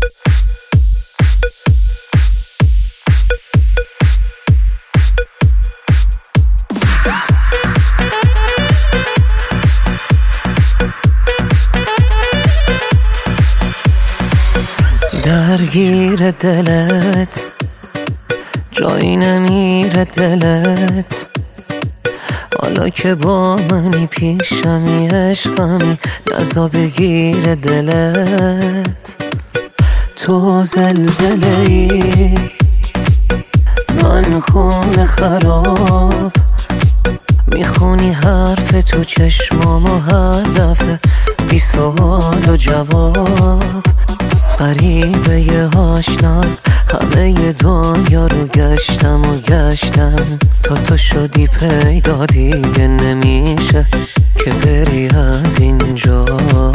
درگیر دلت جایی نمیره دلت، حالا که با منی پیشمی عشقمی نزا بگیر دلت. تو زلزله ای من خون خراب، میخونی حرف تو چشمامو هر دفعه بی سوال و جواب. غریبه یه آشنا همه دنیا رو گشتم و گشتم تا تو شدی پیدا، دیگه نمیشه که بری از اینجا.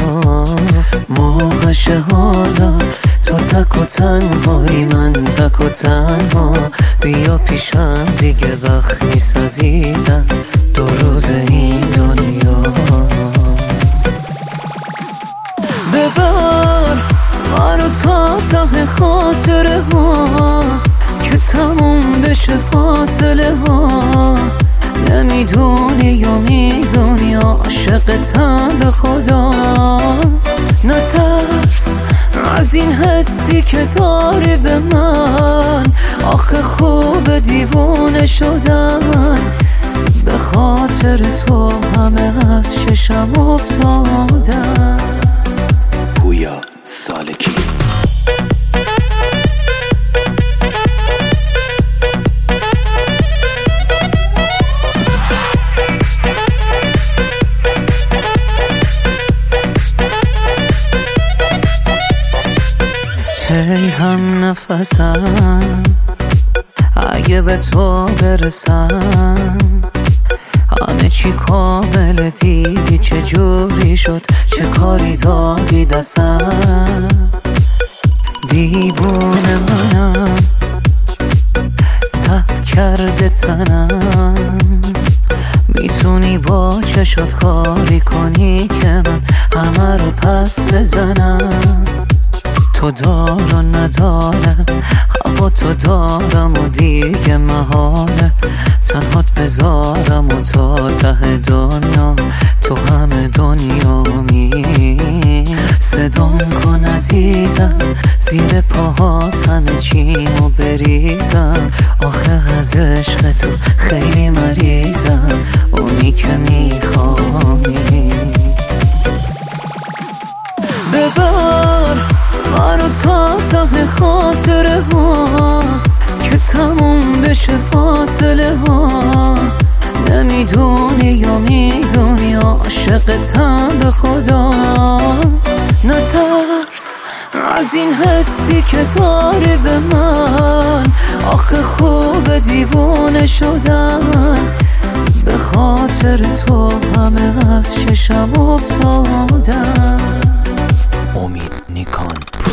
موقعشه حالا تو تک و تنهایی، من تک و تنها، بیا پیشم دیگه وقت نیست عزیزم، دو روز این دنیا. ببر منو تا ته خاطره ها که تموم بشه فاصله ها. نمیدونی یا میدونی عاشقتم به خدا. نترس از این حسی که داری به من، آخه خوب دیوونه شدن، به خاطر تو همه از چشم افتادن. پویا سالکی هی هم نفسم اگه به تو برسم، همه چی کامل دیدی چه جوری شد، چه کاری دادی دستم. دیوونه منم تب کرده تنم، میتونی با چشات کاری کنی که من همه رو پس بزنم. تو دار و ندارم هوا تو دارم و دیگه محاله تنهات بذارم و تا ته دنیا تو همه دنیامی. صدام کن عزیزم زیر پاهات همه چیمو بریزم، آخه از عشق تو خیلی مریضم، اونی که میخوانی. ببر منو تا ته خاطره ها که تموم بشه فاصله ها. نمیدونی یا میدونی عاشقتم به خدا. نترس از این حسی که داری به من، آخه خوب دیوونه شدن، به خاطر تو همه از چشم افتادن. امید نیکان